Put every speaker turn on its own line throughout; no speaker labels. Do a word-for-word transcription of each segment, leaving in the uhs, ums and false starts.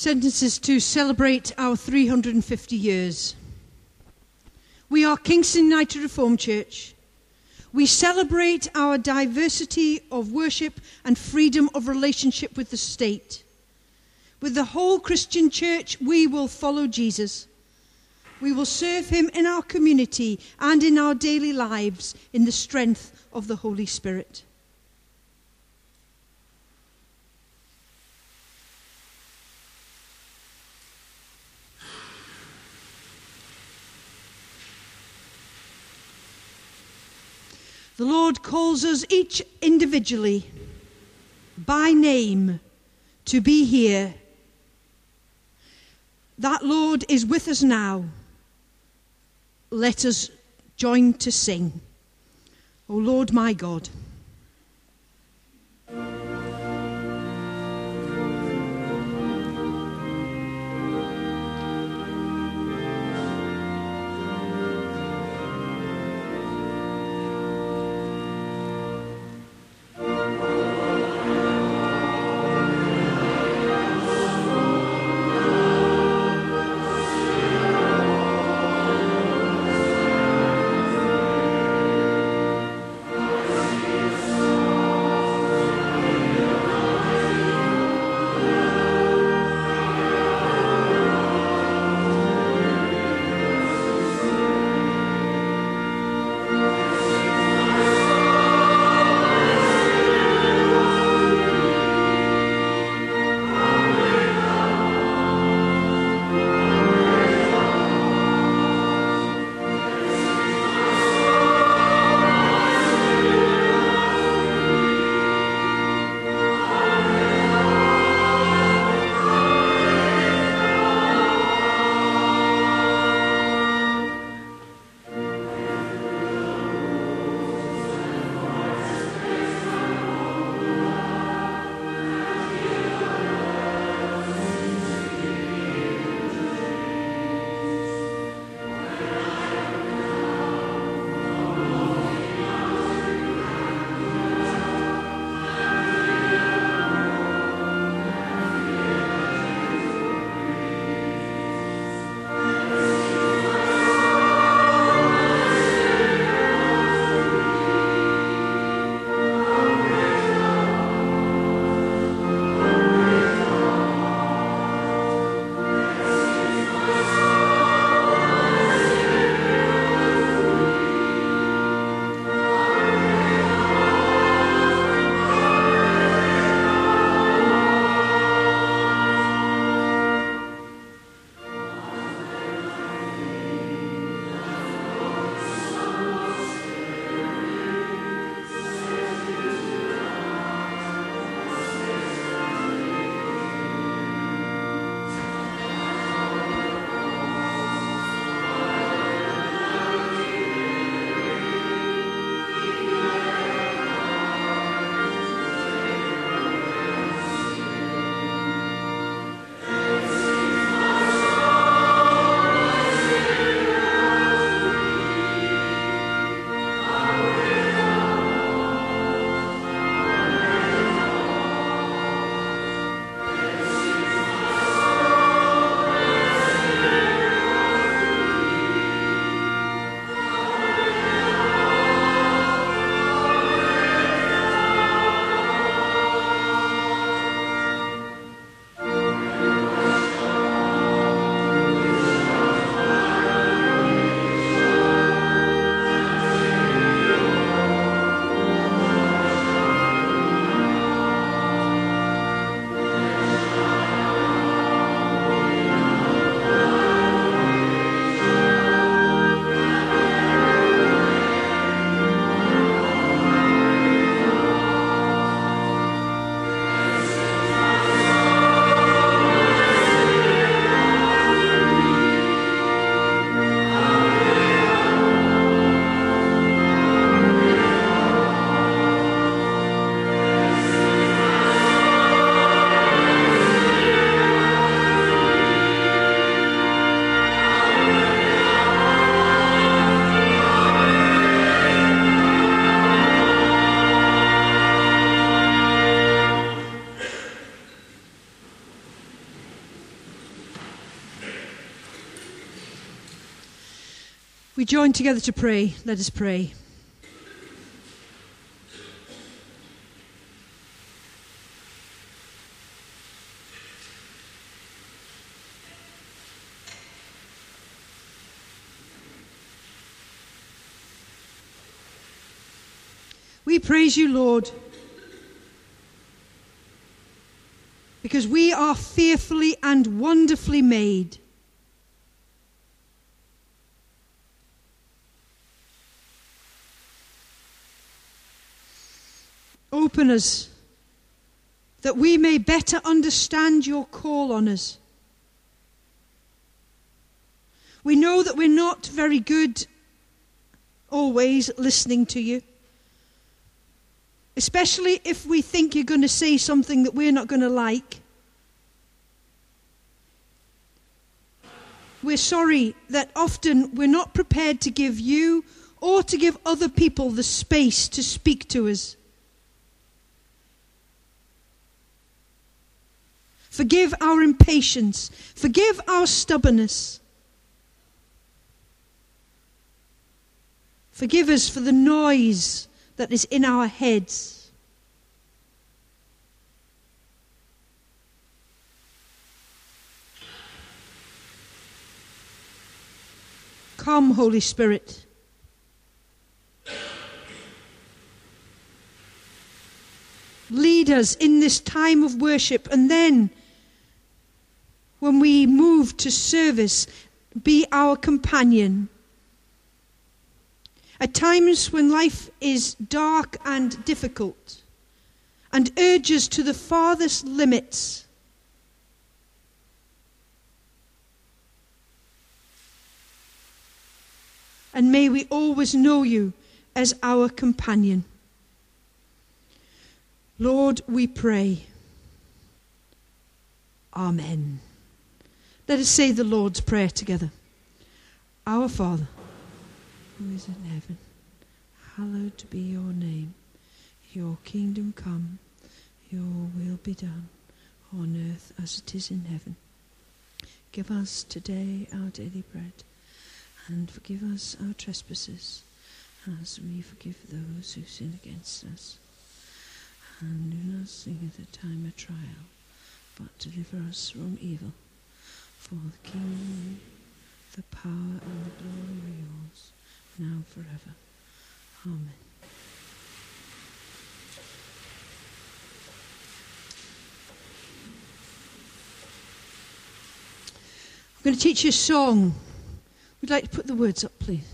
sentences to celebrate our three hundred fifty years. We are Kingston United Reformed Church. We celebrate our diversity of worship and freedom of relationship with the state. With the whole Christian church, we will follow Jesus. We will serve him in our community and in our daily lives in the strength of the Holy Spirit. The Lord calls us each individually, by name, to be here. That Lord is with us now. Let us join to sing. O Lord my God.
Thank you.
we join together to pray, let us pray. We praise you, Lord, because we are fearfully and wonderfully made. Open us that we may better understand your call on us. We know that we're not very good always listening to you, especially if we think you're going to say something that we're not going to like. We're sorry that often we're not prepared to give you or to give other people the space to speak to us. Forgive our impatience. Forgive our stubbornness. Forgive us for the noise that is in our heads. Come, Holy Spirit. Lead us in this time of worship, and then when we move to service, be our companion. At times when life is dark and difficult and urges to the farthest limits, and may we always know you as our companion. Lord, we pray. Amen. Let us say the Lord's Prayer together. Our Father, who is in heaven, hallowed be your name. Your kingdom come, your will be done, on earth as it is in heaven. Give us today our daily bread, and forgive us our trespasses, as we forgive those who sin against us. And do not bring us at time of trial, but deliver us from evil. For the kingdom, the power, and the glory are yours, now and forever. Amen. I'm going to teach you a song. Would you like to put the words up, please?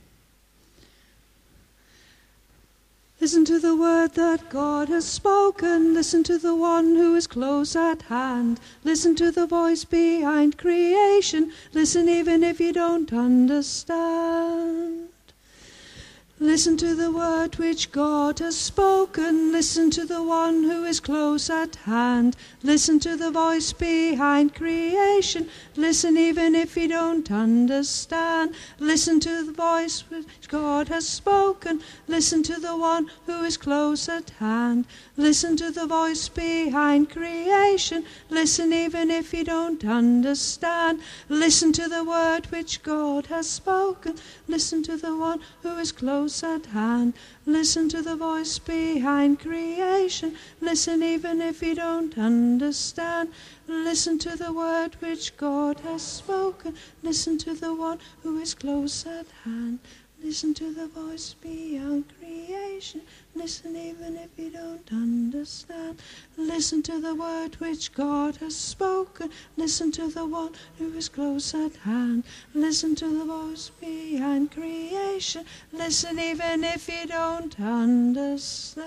Listen to the word that God has spoken. Listen to the one who is close at hand. Listen to the voice behind creation. Listen even if you don't understand. Listen to the word which God has spoken. Listen to the one who is close at hand. Listen to the voice behind creation. Listen even if you don't understand. Listen to the voice which God has spoken. Listen to the one who is close at hand. Listen to the voice behind creation. Listen even if you don't understand. Listen to the word which God has spoken. Listen to the one who is close at hand. Listen to the voice behind creation. Listen even if you don't understand. Listen to the word which God has spoken. Listen to the one who is close at hand. Listen to the voice beyond creation. Listen even if you don't understand. Listen to the word which God has spoken. Listen to the one who is close at hand. Listen to the voice behind creation. Listen even if you don't understand.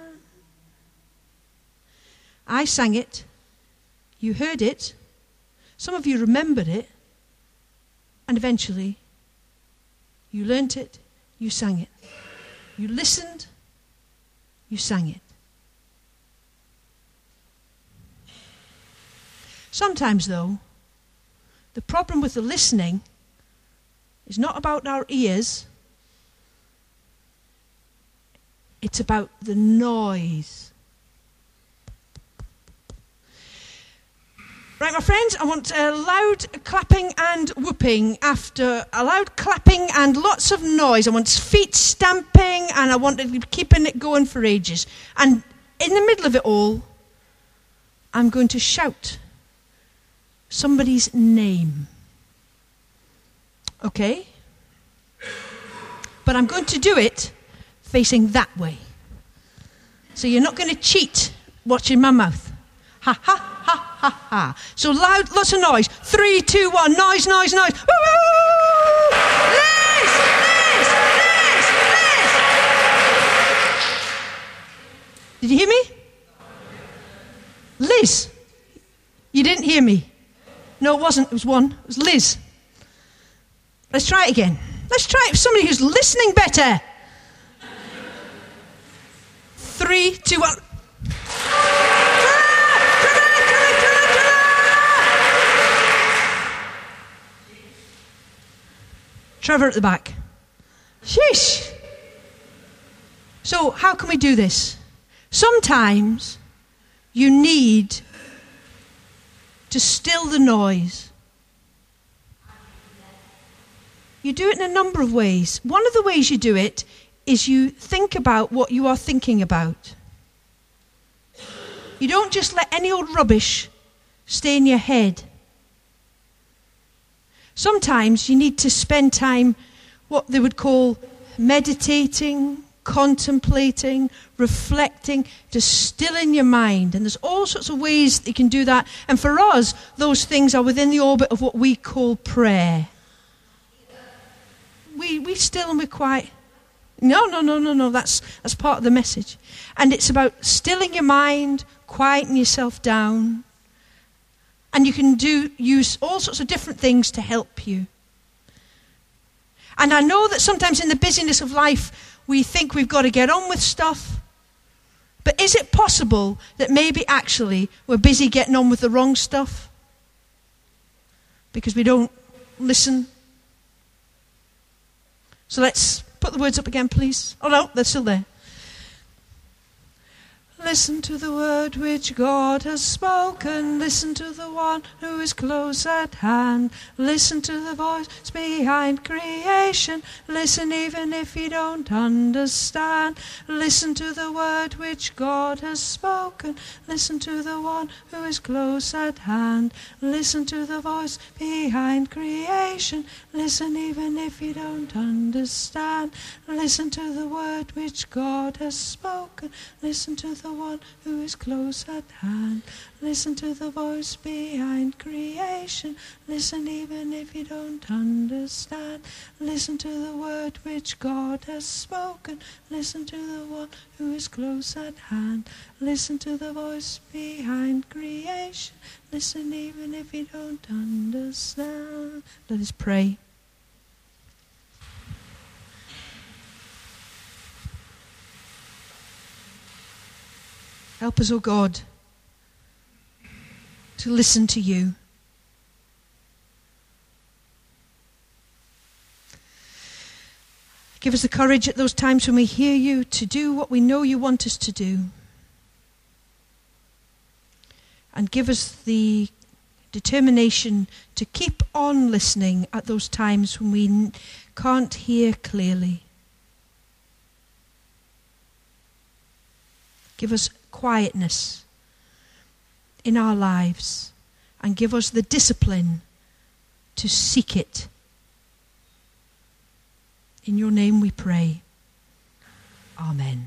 I sang it. You heard it. Some of you remembered it. And eventually, you learnt it, you sang it. You listened, you sang it. Sometimes, though, the problem with the listening is not about our ears, it's about the noise. Right, my friends, I want uh, loud clapping and whooping after a loud clapping and lots of noise. I want feet stamping, and I want it keeping it going for ages. And in the middle of it all, I'm going to shout somebody's name. Okay? But I'm going to do it facing that way. So you're not going to cheat watching my mouth. Ha ha ha ha ha. So loud, lots of noise. Three, two, one. Noise, noise, noise. Woo! Liz! Liz! Liz! Liz! Did you hear me? Liz. You didn't hear me. No, it wasn't. It was one. It was Liz. Let's try it again. Let's try it for somebody who's listening better. Three, two, one. Trevor at the back. Sheesh. So how can we do this? Sometimes you need to still the noise. You do it in a number of ways. One of the ways you do it is you think about what you are thinking about. You don't just let any old rubbish stay in your head. Sometimes you need to spend time, what they would call meditating, contemplating, reflecting, to still in your mind. And there's all sorts of ways that you can do that. And for us, those things are within the orbit of what we call prayer. We we still and we're quiet. No, no, no, no, no. That's that's part of the message. And it's about stilling your mind, quieting yourself down. And you can do use all sorts of different things to help you. And I know that sometimes in the busyness of life, we think we've got to get on with stuff. But is it possible that maybe actually we're busy getting on with the wrong stuff? Because we don't listen. So let's put the words up again, please. Oh no, they're still there. Listen to the word which God has spoken. Listen to the one who is close at hand. Listen to the voice behind creation. Listen even if you don't understand. Listen to the word which God has spoken. Listen to the one who is close at hand. Listen to the voice behind creation. Listen even if you don't understand. Listen to the word which God has spoken. Listen to the one who is close at hand. Listen to the voice behind creation. Listen even if you don't understand. Listen to the word which God has spoken. Listen to the one who is close at hand. Listen to the voice behind creation. Listen even if you don't understand. Let us pray. Help us, O God, to listen to you. Give us the courage at those times when we hear you to do what we know you want us to do. And give us the determination to keep on listening at those times when we can't hear clearly. Give us quietness in our lives and give us the discipline to seek it. In your name we pray. Amen.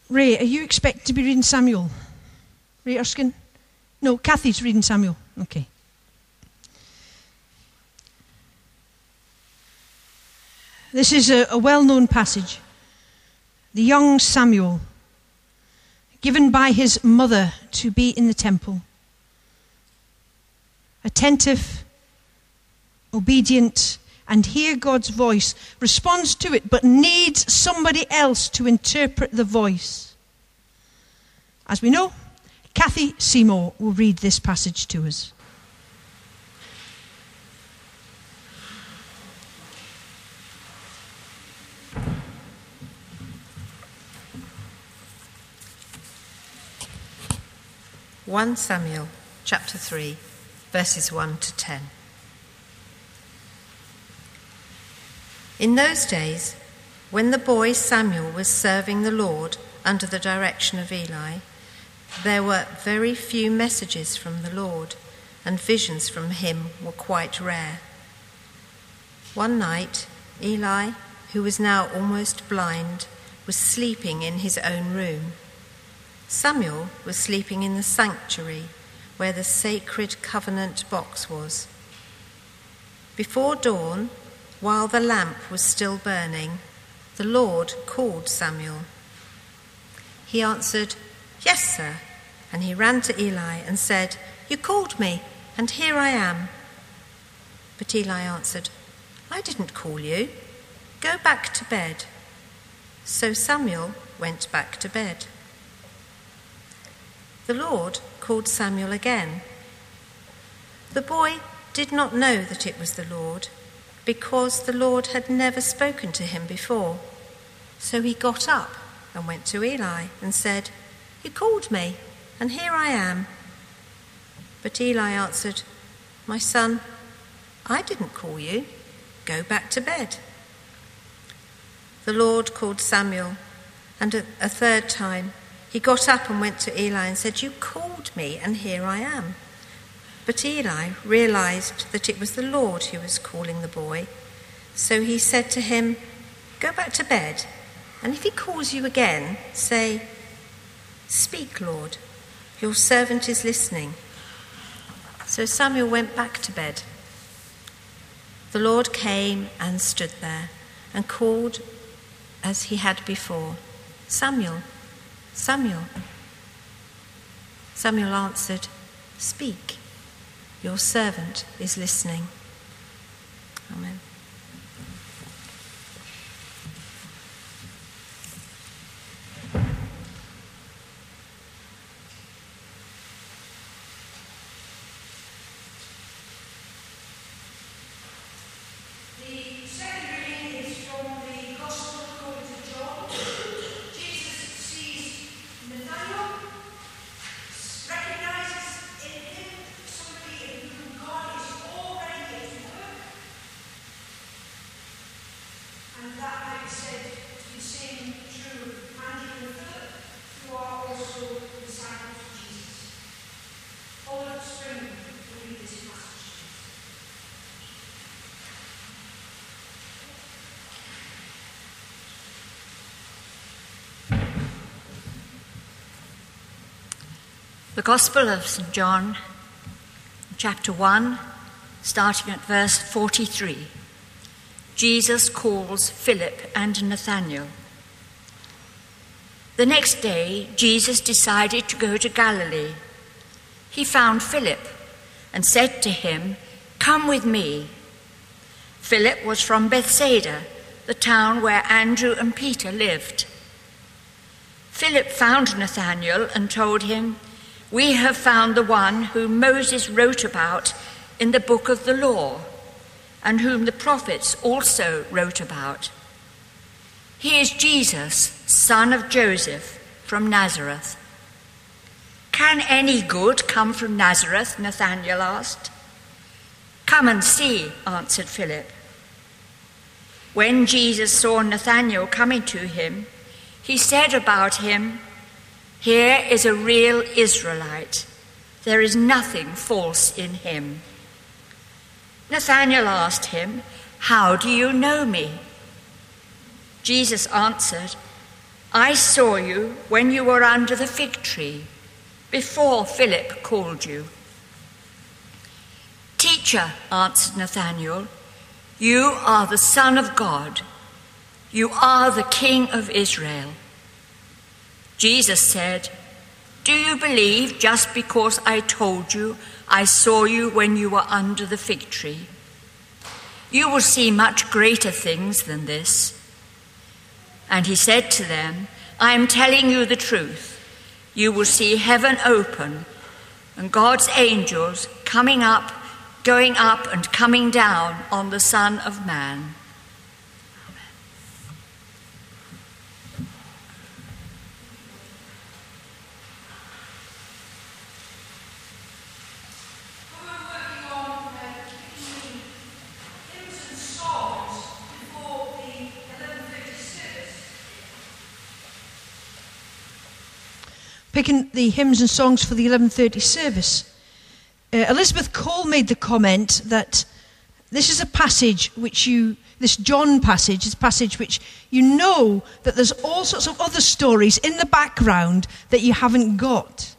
Ray, are you expected to be reading Samuel? Ray Erskine? No, Kathy's reading Samuel. Okay. This is a, a well-known passage. The young Samuel, given by his mother to be in the temple. Attentive, obedient, and hear God's voice, responds to it, but needs somebody else to interpret the voice. As we know, Kathy Seymour will read this passage to us.
First Samuel chapter three, verses one to ten. In those days, when the boy Samuel was serving the Lord under the direction of Eli, there were very few messages from the Lord, and visions from him were quite rare. One night, Eli, who was now almost blind, was sleeping in his own room. Samuel was sleeping in the sanctuary where the sacred covenant box was. Before dawn, while the lamp was still burning, the Lord called Samuel. He answered, "Yes, sir," and he ran to Eli and said, "You called me, and here I am." But Eli answered, "I didn't call you. Go back to bed." So Samuel went back to bed. The Lord called Samuel again. The boy did not know that it was the Lord, because the Lord had never spoken to him before. So he got up and went to Eli and said, "You called me, and here I am." But Eli answered, "My son, I didn't call you. Go back to bed." The Lord called Samuel, and a, a third time he got up and went to Eli and said, "You called me, and here I am." But Eli realized that it was the Lord who was calling the boy. So he said to him, "Go back to bed, and if he calls you again, say, 'Speak, Lord, your servant is listening.'" So Samuel went back to bed. The Lord came and stood there and called as he had before, "Samuel, Samuel." Samuel answered, "Speak, your servant is listening." Amen.
The Gospel of Saint John, chapter one, starting at verse forty-three. Jesus calls Philip and Nathanael. The next day, Jesus decided to go to Galilee. He found Philip and said to him, "Come with me." Philip was from Bethsaida, the town where Andrew and Peter lived. Philip found Nathanael and told him, "We have found the one whom Moses wrote about in the book of the law, and whom the prophets also wrote about. He is Jesus, son of Joseph, from Nazareth." "Can any good come from Nazareth?" Nathanael asked. "Come and see," answered Philip. When Jesus saw Nathanael coming to him, he said about him, "Here is a real Israelite. There is nothing false in him." Nathanael asked him, "How do you know me?" Jesus answered, I saw you when you were under the fig tree, before Philip called you." "Teacher," answered Nathanael, "you are the Son of God. You are the King of Israel." Jesus said, "Do you believe just because I told you I saw you when you were under the fig tree? You will see much greater things than this." And he said to them, "I am telling you the truth. You will see heaven open and God's angels coming up, going up and coming down on the Son of Man."
Picking the hymns and songs for the eleven thirty service. Uh, Elizabeth Cole made the comment that this is a passage which you, this John passage, is a passage which you know that there's all sorts of other stories in the background that you haven't got.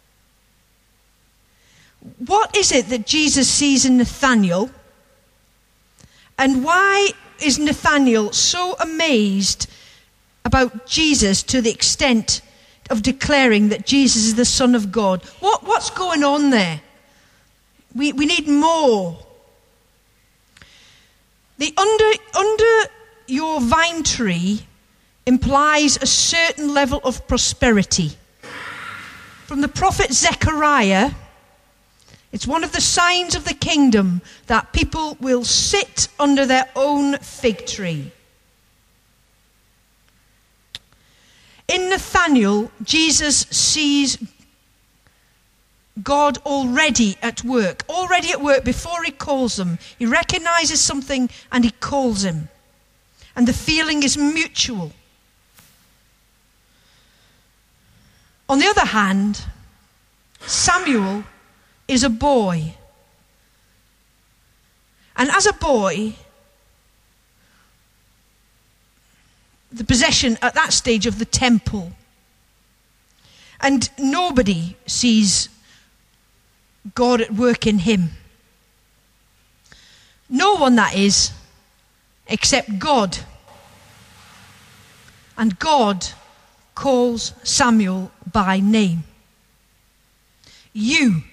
What is it that Jesus sees in Nathanael? And why is Nathanael so amazed about Jesus to the extent of declaring that Jesus is the Son of God? What, what's going on there? We, we need more. The under, under your vine tree implies a certain level of prosperity. From the prophet Zechariah, it's one of the signs of the kingdom that people will sit under their own fig tree. In Nathanael, Jesus sees God already at work, already at work before he calls him. He recognizes something and he calls him. And the feeling is mutual. On the other hand, Samuel is a boy. And as a boy, the possession at that stage of the temple. And nobody sees God at work in him. No one, that is, except God. And God calls Samuel by name. You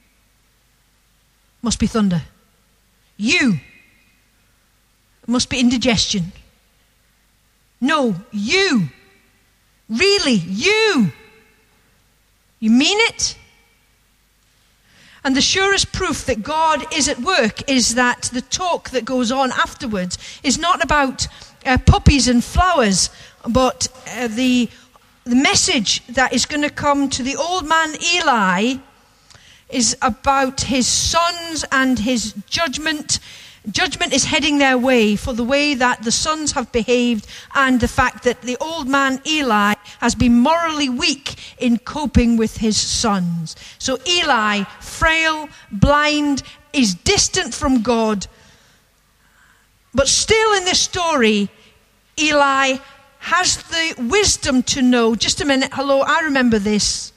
must be thunder. You must be indigestion. No, you. Really, you. You mean it? And the surest proof that God is at work is that the talk that goes on afterwards is not about uh, puppies and flowers, but uh, the, the message that is going to come to the old man Eli is about his sons and his judgment. Judgment is heading their way for the way that the sons have behaved and the fact that the old man Eli has been morally weak in coping with his sons. So Eli, frail, blind, is distant from God. But still in this story, Eli has the wisdom to know, just a minute, hello, I remember this.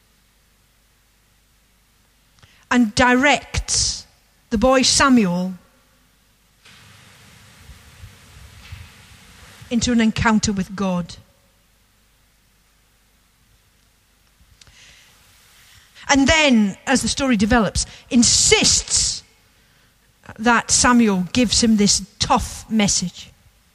And directs the boy Samuel into an encounter with God. And then, as the story develops, insists that Samuel gives him this tough message.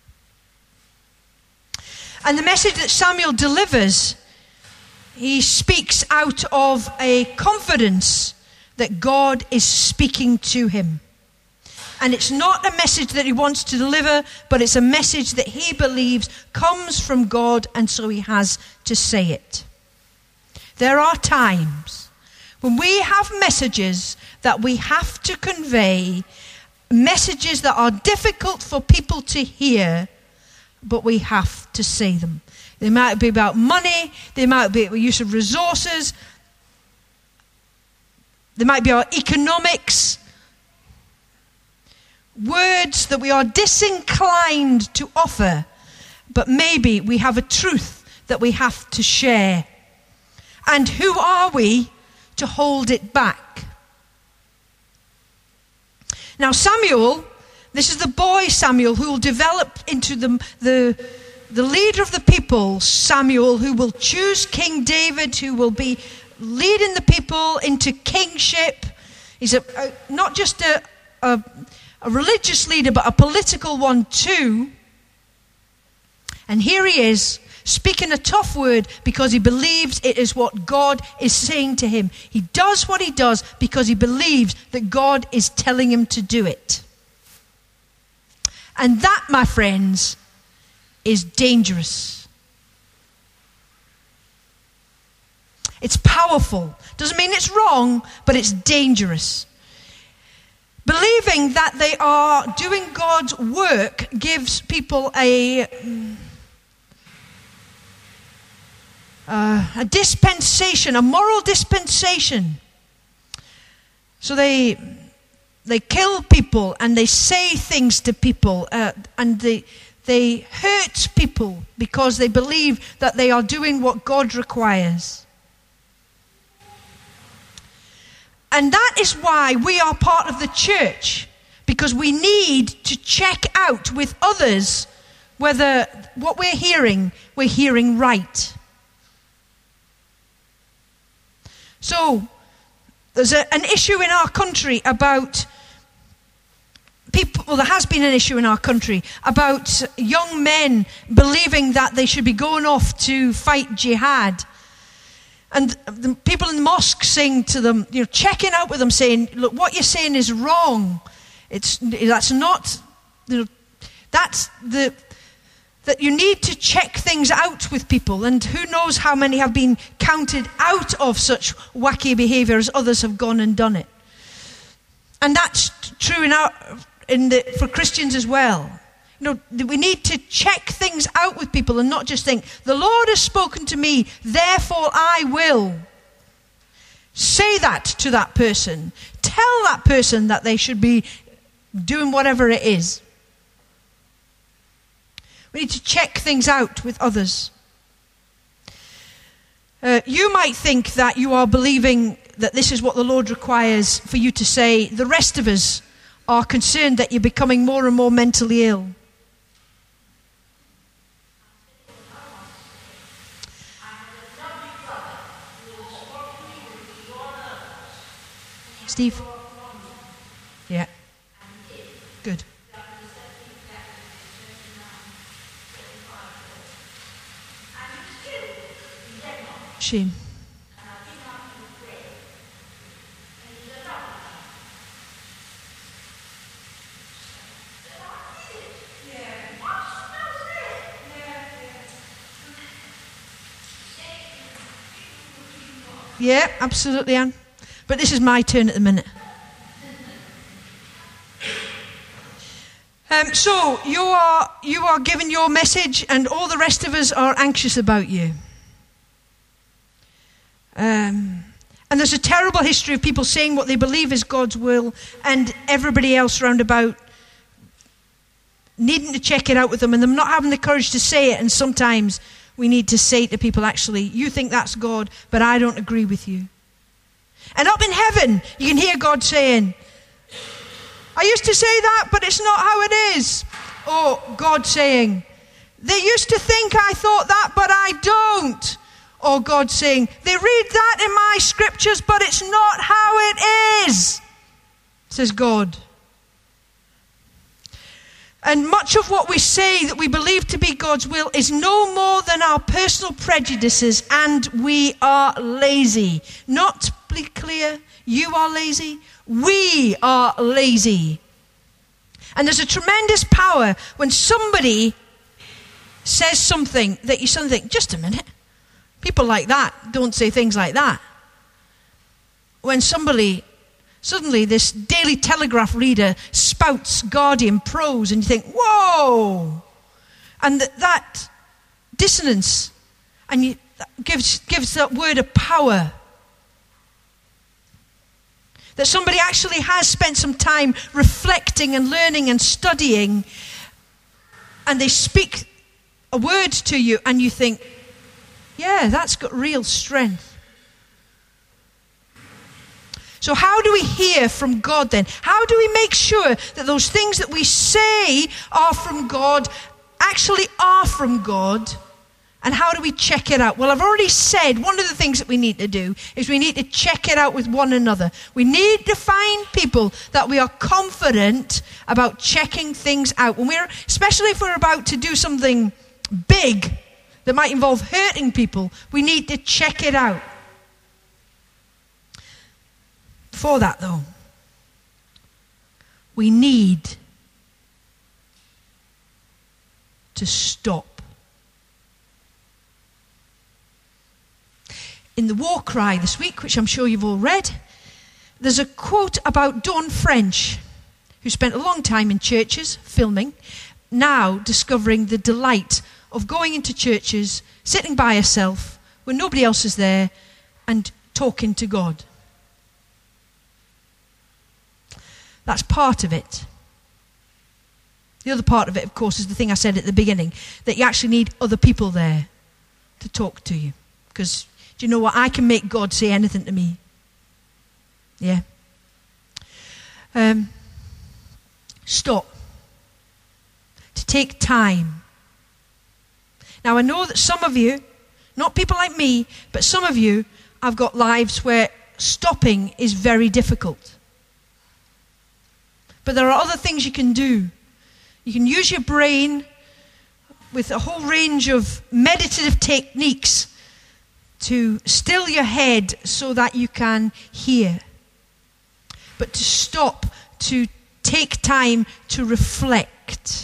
And the message that Samuel delivers, he speaks out of a confidence that God is speaking to him. And it's not a message that he wants to deliver, but it's a message that he believes comes from God, and so he has to say it. There are times when we have messages that we have to convey, messages that are difficult for people to hear, but we have to say them. They might be about money, they might be about use of resources, they might be about economics, words that we are disinclined to offer, but maybe we have a truth that we have to share. And who are we to hold it back? Now Samuel, this is the boy Samuel who will develop into the, the, the leader of the people, Samuel, who will choose King David, who will be leading the people into kingship. He's a, a, not just a, a, a religious leader, but a political one too. And here he is, speaking a tough word because he believes it is what God is saying to him. He does what he does because he believes that God is telling him to do it. And that, my friends, is dangerous. It's powerful. Doesn't mean it's wrong, but it's dangerous. Believing that they are doing God's work gives people a, uh, a dispensation, a moral dispensation. So they they kill people and they say things to people uh, and they they hurt people because they believe that they are doing what God requires. And that is why we are part of the church, because we need to check out with others whether what we're hearing, we're hearing right. So, there's a, an issue in our country about people, well, there has been an issue in our country about young men believing that they should be going off to fight jihad. And the people in the mosque saying to them, you know, checking out with them, saying, look, what you're saying is wrong. It's that's not, you know, that's the, that you need to check things out with people. And who knows how many have been counted out of such wacky behavior as others have gone and done it. And that's true in our, in the, for Christians as well. You know, we need to check things out with people and not just think, the Lord has spoken to me, therefore I will. Say that to that person. Tell that person that they should be doing whatever it is. We need to check things out with others. Uh, you might think that you are believing that this is what the Lord requires for you to say. The rest of us are concerned that you're becoming more and more mentally ill. Steve? Yeah. Good. Shame. Yeah, absolutely, Anne. But this is my turn at the minute. Um, so you are you are giving your message, and all the rest of us are anxious about you. Um, and there's a terrible history of people saying what they believe is God's will, and everybody else round about needing to check it out with them, and them not having the courage to say it. And sometimes we need to say to people, actually, you think that's God, but I don't agree with you. And up in heaven, you can hear God saying, I used to say that, but it's not how it is. Or God saying, they used to think I thought that, but I don't. Or God saying, they read that in my scriptures, but it's not how it is, says God. And much of what we say that we believe to be God's will is no more than our personal prejudices, and we are lazy. Not to be clear, you are lazy, we are lazy. And there's a tremendous power when somebody says something that you suddenly think, just a minute, people like that don't say things like that. When somebody, suddenly this Daily Telegraph reader spouts Guardian prose, and you think, whoa! And that, that dissonance and you, that gives, gives that word a power. That somebody actually has spent some time reflecting and learning and studying, and they speak a word to you and you think, Yeah, that's got real strength. So how do we hear from God then? How do we make sure that those things that we say are from God actually are from God? And how do we check it out? Well, I've already said one of the things that we need to do is we need to check it out with one another. We need to find people that we are confident about checking things out. When we're, especially if we're about to do something big that might involve hurting people, we need to check it out. For that, though, we need to stop. In the War Cry this week, which I'm sure you've all read, there's a quote about Dawn French, who spent a long time in churches filming, now discovering the delight of going into churches, sitting by herself when nobody else is there, and talking to God. That's part of it. The other part of it, of course, is the thing I said at the beginning, that you actually need other people there to talk to you. Because, do you know what? I can make God say anything to me. Yeah. Um, stop. To take time. Now, I know that some of you, not people like me, but some of you have got lives where stopping is very difficult. But there are other things you can do. You can use your brain with a whole range of meditative techniques to still your head so that you can hear. But to stop, to take time to reflect.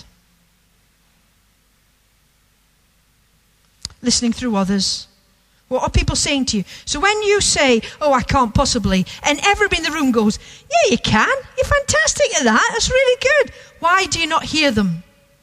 Listening through others. What are people saying to you? So when you say, oh, I can't possibly, and everybody in the room goes, yeah, you can. You're fantastic at that. That's really good. Why do you not hear them?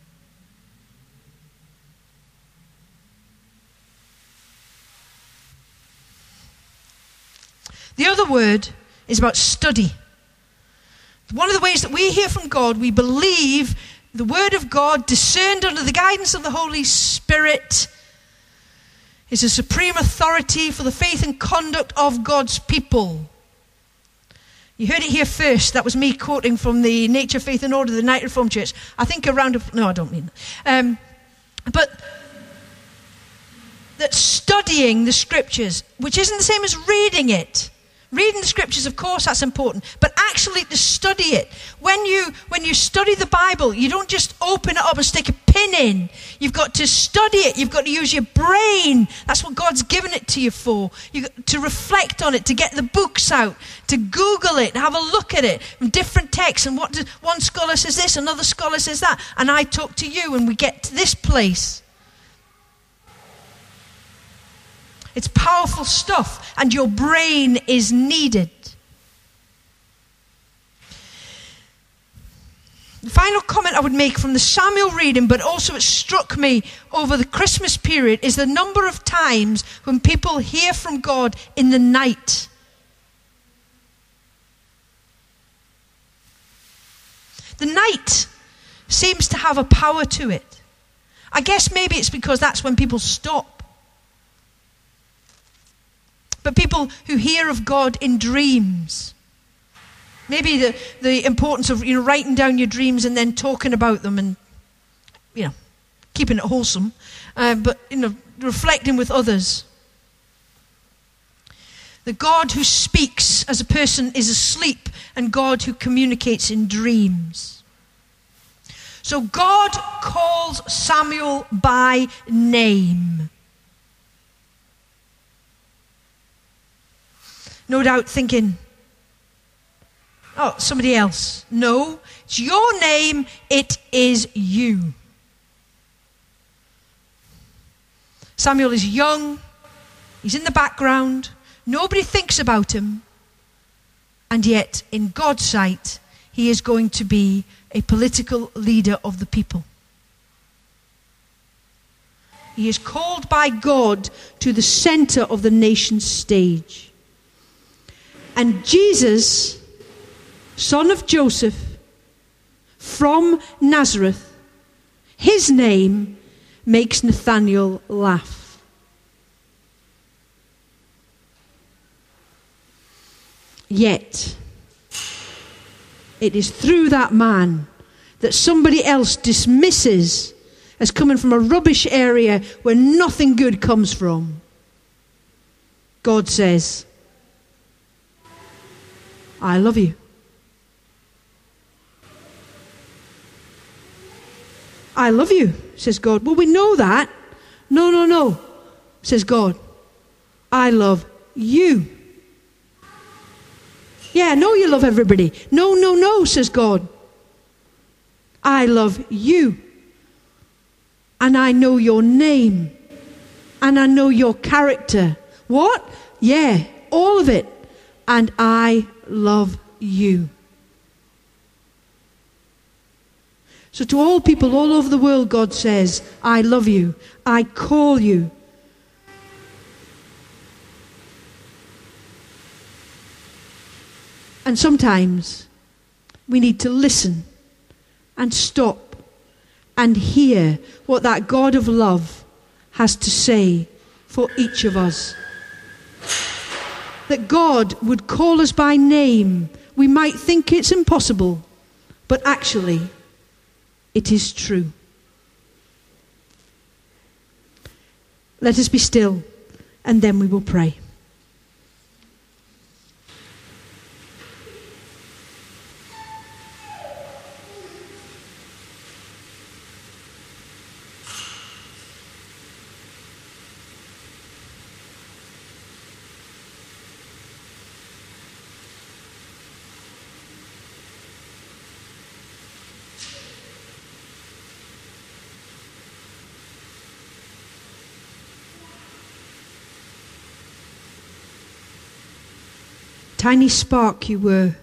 The other word is about study. One of the ways that we hear from God, we believe the word of God, discerned under the guidance of the Holy Spirit, is a supreme authority for the faith and conduct of God's people. You heard it here first. That was me quoting from the Nature, Faith and Order of the United Reformed Church. I think a round of... No, I don't mean that. Um, but that studying the scriptures, which isn't the same as reading it. Reading the scriptures, of course, that's important. But actually to study it. When you when you study the Bible, you don't just open it up and stick a pin in. You've got to study it. You've got to use your brain. That's what God's given it to you for. You to reflect on it, to get the books out, to Google it, have a look at it from different texts. And what does, one scholar says this, another scholar says that. And I talk to you and we get to this place. It's powerful stuff, and your brain is needed. The final comment I would make from the Samuel reading, but also it struck me over the Christmas period, is the number of times when people hear from God in the night. The night seems to have a power to it. I guess maybe it's because that's when people stop. But people who hear of God in dreams. Maybe the, the importance of, you know, writing down your dreams and then talking about them and, you know, keeping it wholesome. Uh, but, you know, reflecting with others. The God who speaks as a person is asleep, and God who communicates in dreams. So God calls Samuel by name. No doubt thinking, oh, somebody else. No, it's your name, it is you. Samuel is young, he's in the background, nobody thinks about him, and yet in God's sight, he is going to be a political leader of the people. He is called by God to the center of the nation's stage. And Jesus, son of Joseph, from Nazareth, his name makes Nathanael laugh. Yet, it is through that man that somebody else dismisses as coming from a rubbish area where nothing good comes from. God says, I love you. I love you, says God. Well, we know that. No, no, no, says God. I love you. Yeah, I know you love everybody. No, no, no, says God. I love you. And I know your name. And I know your character. What? Yeah, all of it. And I love you. So to all people all over the world, God says, I love you. I call you. And sometimes we need to listen and stop and hear what that God of love has to say for each of us. That God would call us by name. We might think it's impossible, but actually, it is true. Let us be still, and then we will pray. Tiny spark you were.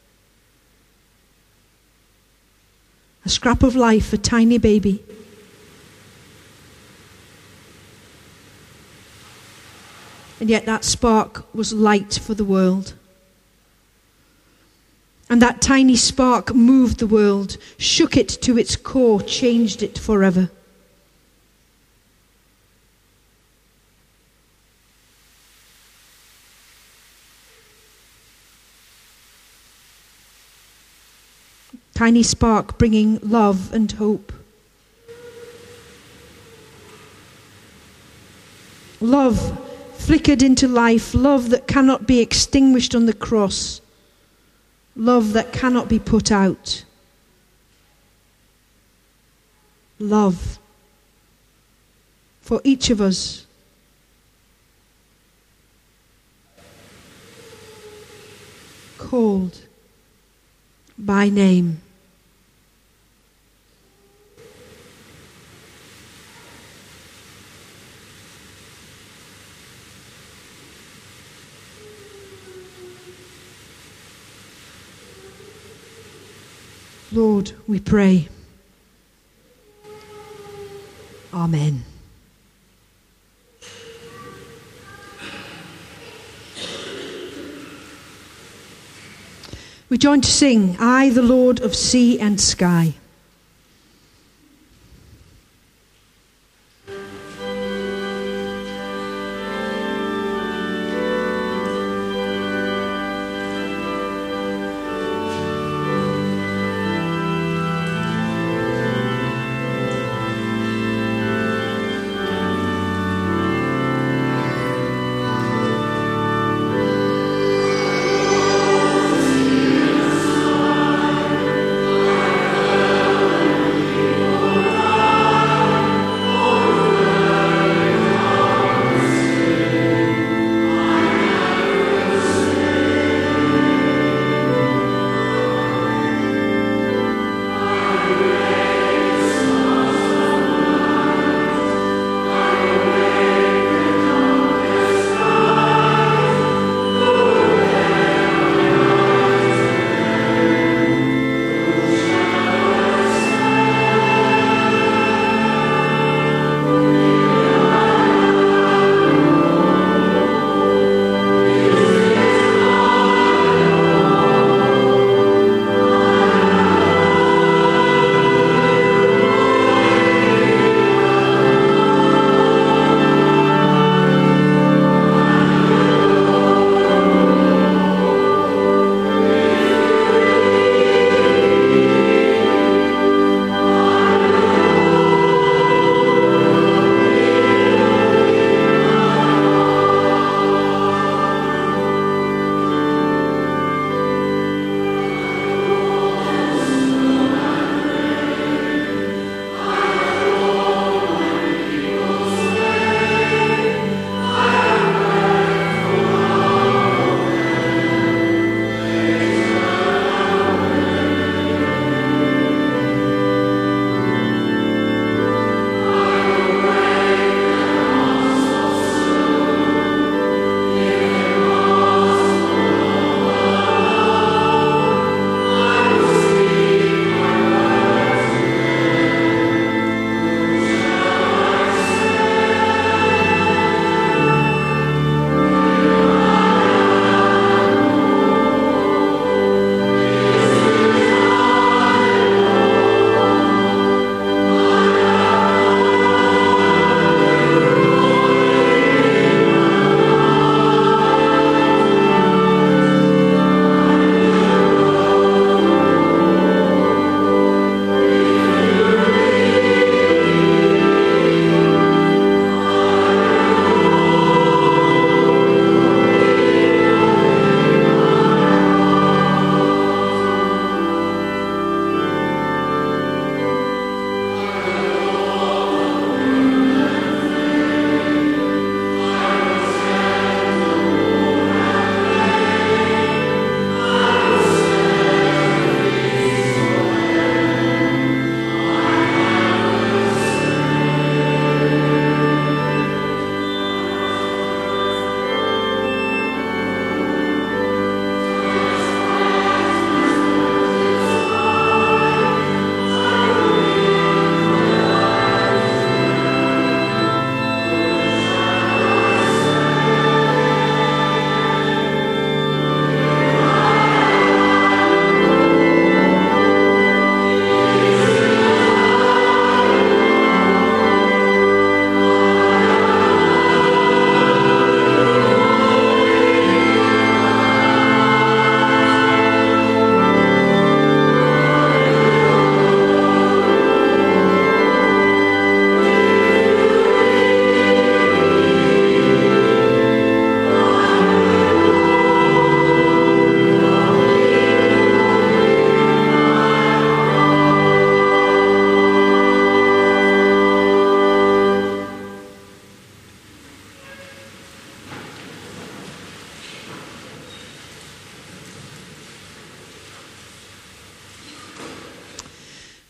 A scrap of life, a tiny baby. And yet that spark was light for the world. And that tiny spark moved the world, shook it to its core, changed it forever. Tiny spark bringing love and hope. Love flickered into life, love that cannot be extinguished on the cross, love that cannot be put out. Love for each of us. Called by name. Lord, we pray. Amen. We join to sing, I, the Lord of sea and sky.
Thank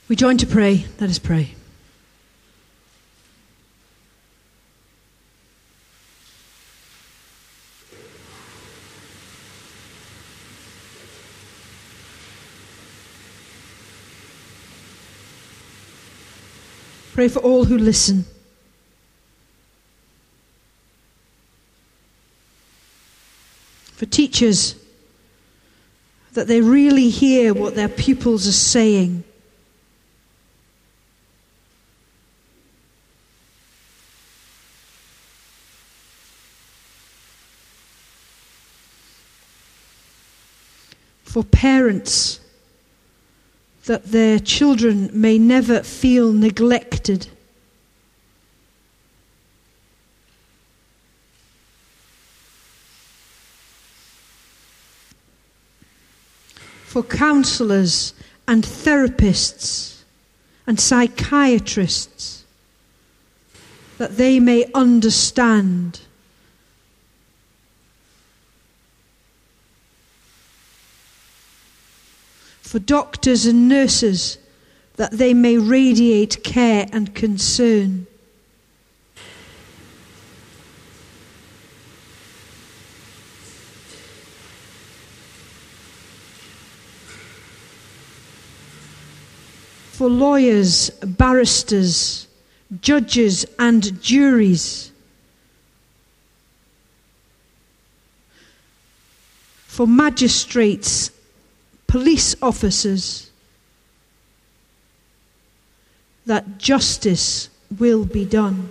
We join to pray. Let us pray. Pray for all who listen. For teachers, that they really hear what their pupils are saying. For parents, that their children may never feel neglected. For counselors and therapists and psychiatrists, that they may understand. For doctors and nurses, that they may radiate care and concern. For lawyers, barristers, judges and juries. For magistrates, police officers, that justice will be done.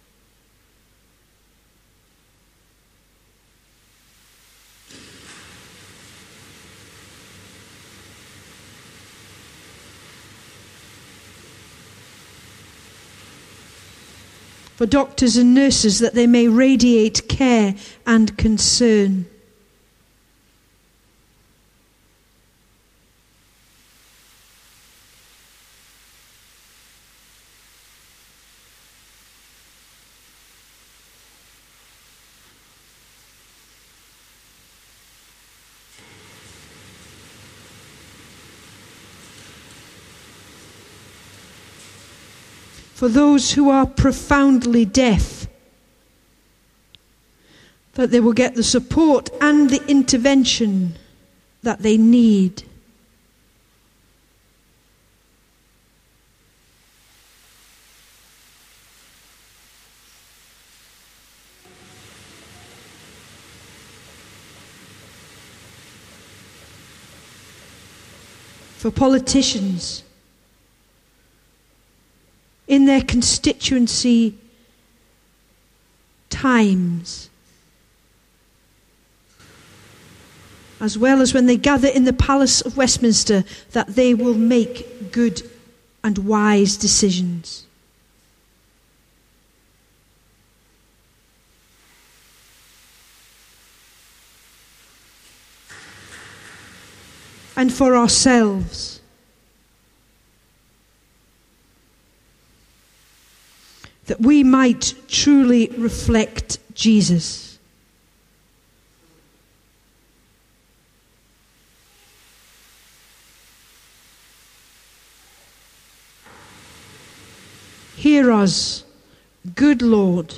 For doctors and nurses, that they may radiate care and concern. For those who are profoundly deaf, that they will get the support and the intervention that they need. For politicians, in their constituency times, as well as when they gather in the Palace of Westminster, that they will make good and wise decisions. And for ourselves, that we might truly reflect Jesus. Hear us, good Lord.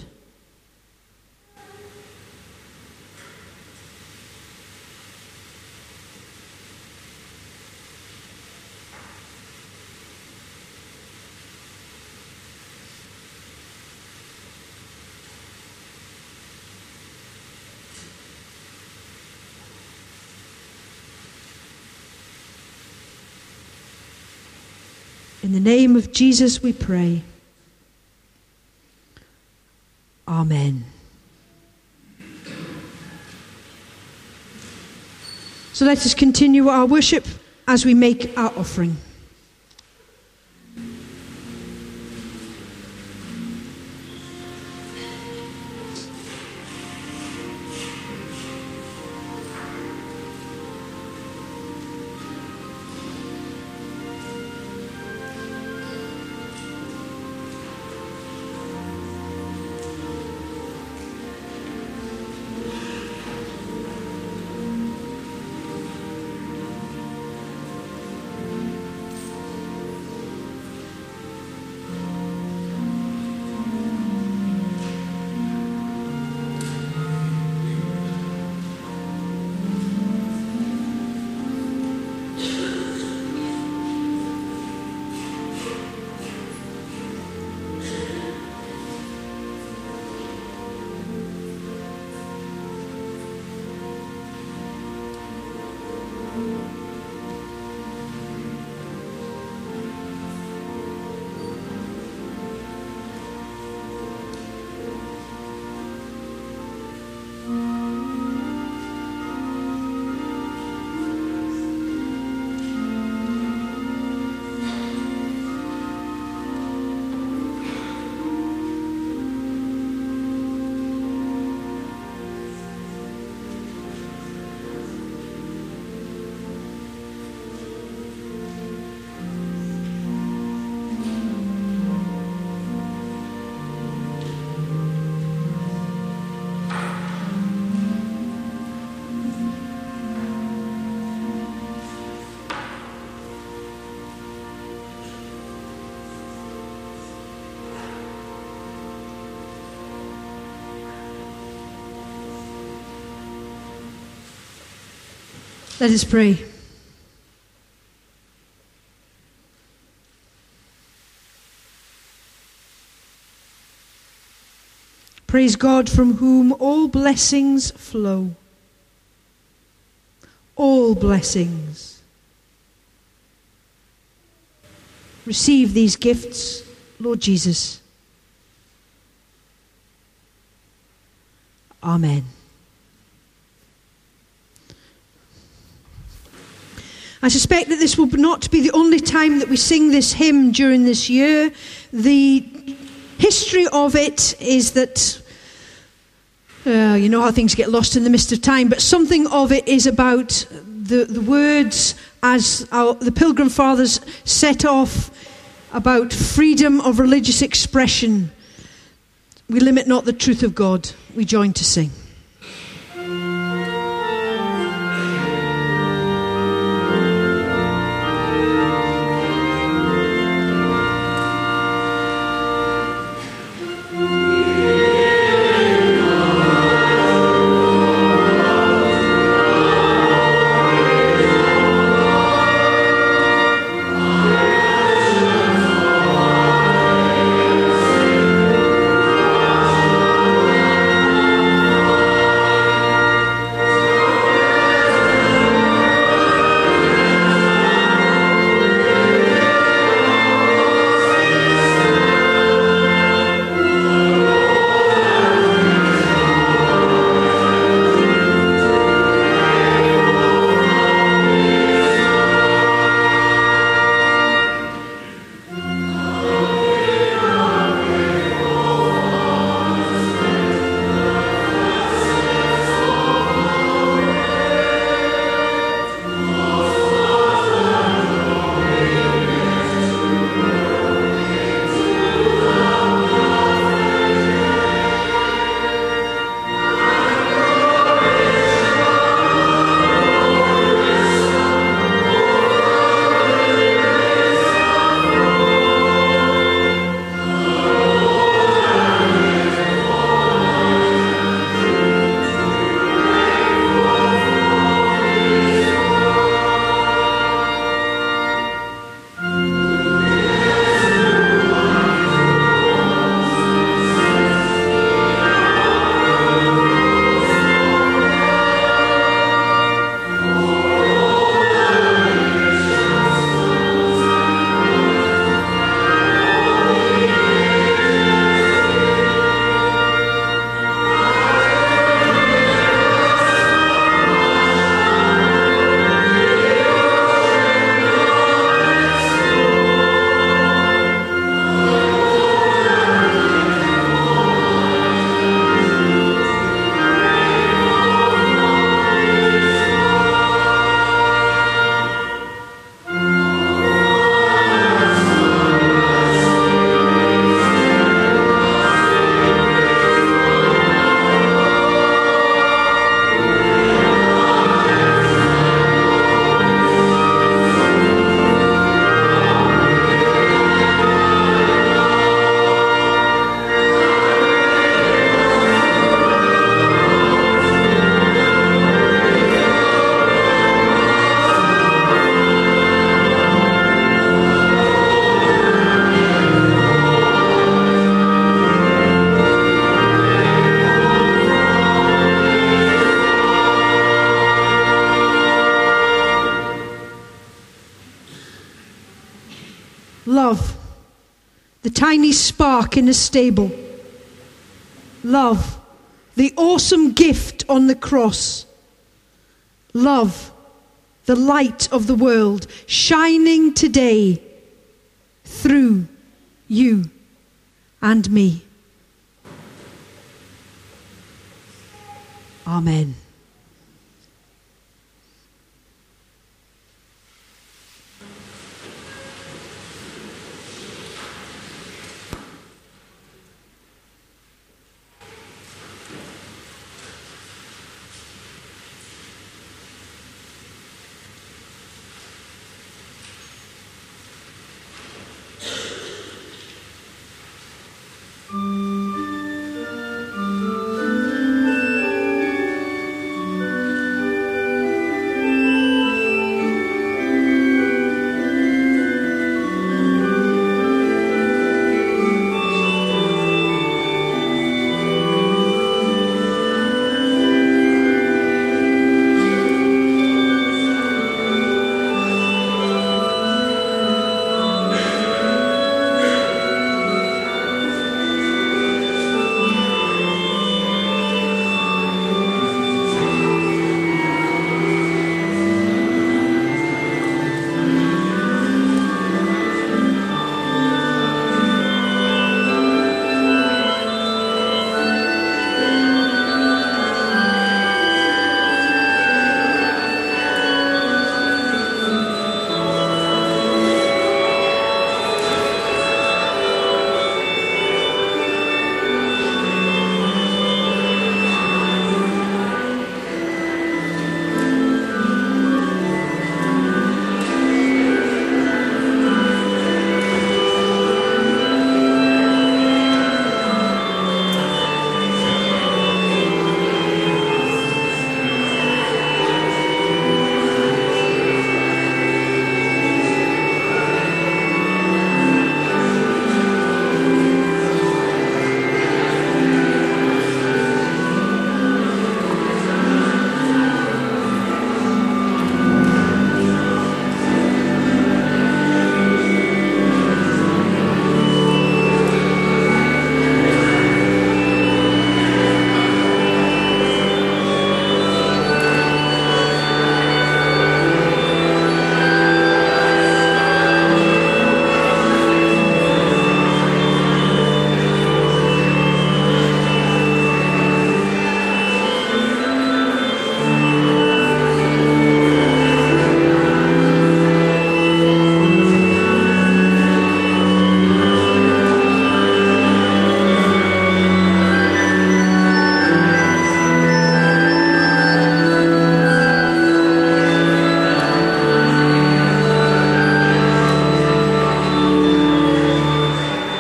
In the name of Jesus we pray. Amen. So let us continue our worship as we make our offering. Let us pray. Praise God, from whom all blessings flow. All blessings. Receive these gifts, Lord Jesus. Amen. I suspect that this will not be the only time that we sing this hymn during this year. The history of it is that, uh, you know how things get lost in the mist of time, but something of it is about the, the words as our, the Pilgrim Fathers set off about freedom of religious expression. We limit not the truth of God. We join to sing. Love, the tiny spark in a stable. Love, the awesome gift on the cross. Love, the light of the world, shining today through you and me. Amen.